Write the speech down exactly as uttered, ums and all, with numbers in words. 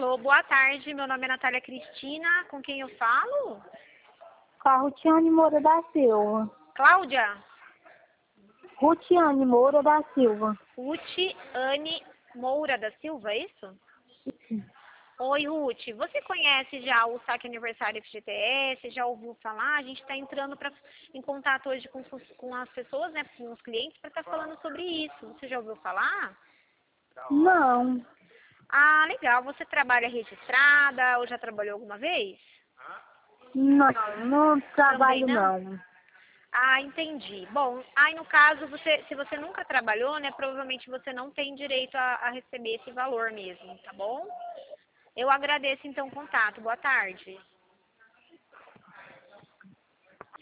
Alô, boa tarde. Meu nome é Natália Cristina. Com quem eu falo? Com a Rutiane Moura da Silva. Cláudia? Rutiane Moura da Silva. Rutiane Moura da Silva, é isso? Oi, Ruth. Você conhece já o Saque Aniversário F G T S? Já ouviu falar? A gente está entrando pra, em contato hoje com, com as pessoas, né, com os clientes, para estar falando sobre isso. Você já ouviu falar? Não, Ah, legal. Você trabalha registrada ou já trabalhou alguma vez? não, não trabalho Também não? não. Ah, entendi. Bom, aí no caso, você, se você nunca trabalhou, né, provavelmente você não tem direito a, a receber esse valor mesmo, tá bom? Eu agradeço então o contato. Boa tarde.